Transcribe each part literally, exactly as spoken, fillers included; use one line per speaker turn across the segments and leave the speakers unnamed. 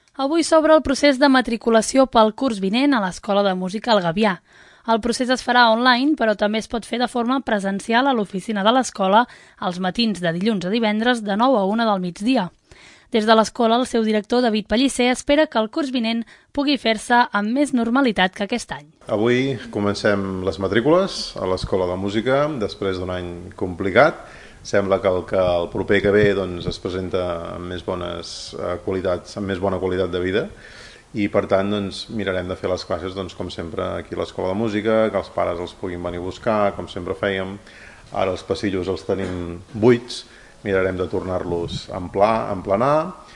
Avui s'obre el procés de matriculació pel curs vinent a l'Escola de Música El Gavià. El procés es farà online, però també es pot fer de forma presencial a l'oficina de l'escola els matins de dilluns a divendres de nou a una del migdia. Des de l'escola, el seu director, David Pellicer, espera que el curs vinent pugui fer-se amb més normalitat que aquest any.
Avui comencem les matrícules a l'Escola de Música, després d'un any complicat. Sembla que el, que el proper que ve doncs, es presenta amb més bones qualitats, amb més bona qualitat de vida, i per tant doncs, mirarem de fer les classes doncs, com sempre aquí a l'Escola de Música, que els pares els puguin venir a buscar, com sempre fèiem. Ara els passillos els tenim buits, mirarem de tornar-los a emplar, a emplenar,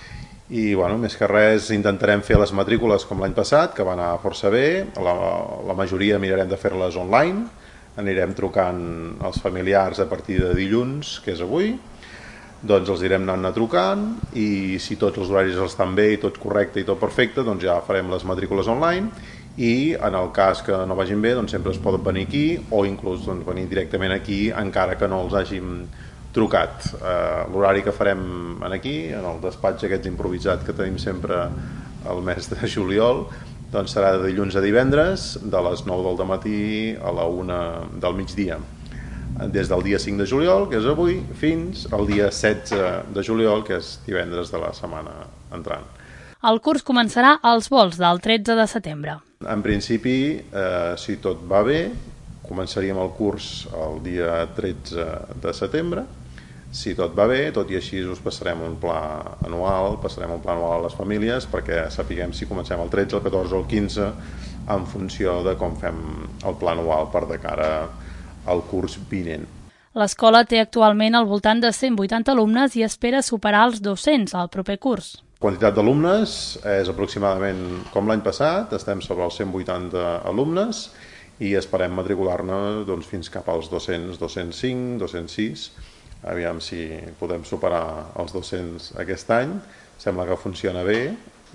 i bueno, més que res intentarem fer les matrícules com l'any passat, que va anar força bé. La, la majoria mirarem de fer-les online, anirem trucant als familiars a partir de dilluns, que és avui, doncs els irem anant a trucant, i si tots els horaris estan bé i tot correcte i tot perfecte, doncs ja farem les matrícules online, i en el cas que no vagin bé doncs sempre es poden venir aquí, o inclús doncs, venir directament aquí encara que no els hàgim trucat. Eh, l'horari que farem aquí, en el despatx aquest improvisat que tenim sempre el mes de juliol, doncs serà de dilluns a divendres, de les nou del matí a la una del migdia. Des del dia cinc de juliol, que és avui, fins al dia setze de juliol, que és divendres de la setmana entrant.
El curs començarà als volts del tretze de setembre.
En principi, eh, si tot va bé, començaríem el curs el dia tretze de setembre. Si tot va bé, tot i així us passarem un pla anual, passarem un pla anual a les famílies perquè sapiguem si comencem el tretze, el catorze o el quinze en funció de com fem el pla anual per de cara al curs vinent.
L'escola té actualment al voltant de cent vuitanta alumnes i espera superar els dos-cents al proper curs.
La quantitat d'alumnes és aproximadament com l'any passat, estem sobre els cent vuitanta alumnes i esperem matricular-ne doncs, fins cap als dos-cents, dos-cents cinc, dos-cents sis. Aviam si podem superar els dos-cents aquest any. Sembla que funciona bé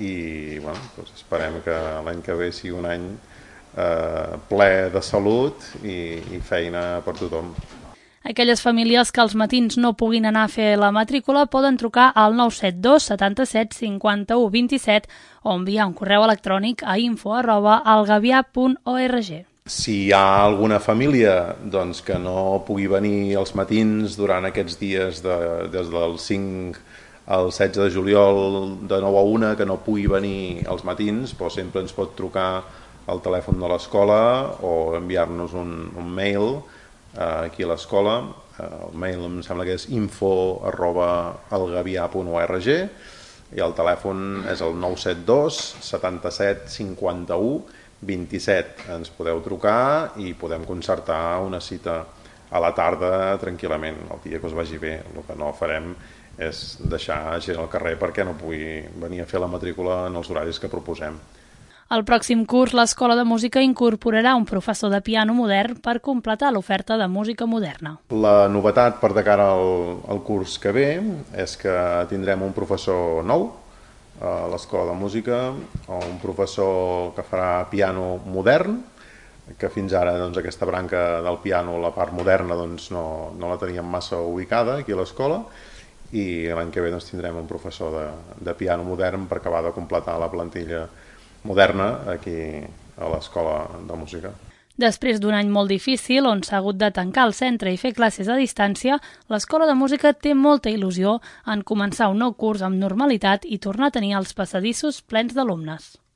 i bueno, doncs esperem que l'any que ve sigui un any eh, ple de salut i, i feina per tothom.
Aquelles famílies que als matins no puguin anar a fer la matrícula poden trucar al nou set dos setanta-set cinquanta-u vint-i-set o enviar un correu electrònic a info arroba algavià punt org.
Si hi ha alguna família doncs, que no pugui venir als matins durant aquests dies de, des del cinc al setze de juliol de nou a una, que no pugui venir als matins, però sempre ens pot trucar al telèfon de l'escola o enviar-nos un, un mail eh, aquí a l'escola. Eh, el mail em sembla que és info arroba algavià punt org i el telèfon és el nou set dos setanta-set cinquanta-u vint-i-set. Ens podeu trucar i podem concertar una cita a la tarda tranquil·lament, el dia que us vagi bé. El que no farem és deixar gent al carrer perquè no pugui venir a fer la matrícula en els horaris que proposem.
El pròxim curs, l'Escola de Música incorporarà un professor de piano modern per completar l'oferta de música moderna.
La novetat per de cara al, al curs que ve és que tindrem un professor nou a l'Escola de Música, un professor que farà piano modern, que fins ara doncs, aquesta branca del piano, la part moderna, doncs, no, no la teníem massa ubicada aquí a l'escola, i l'any que ve doncs, tindrem un professor de, de piano modern per acabar de completar la plantilla moderna aquí a l'Escola de Música.
Després d'un any molt difícil, on s'ha hagut de tancar el centre i fer classes a distància, l'Escola de Música té molta il·lusió en començar un nou curs amb normalitat i tornar a tenir els passadissos plens d'alumnes.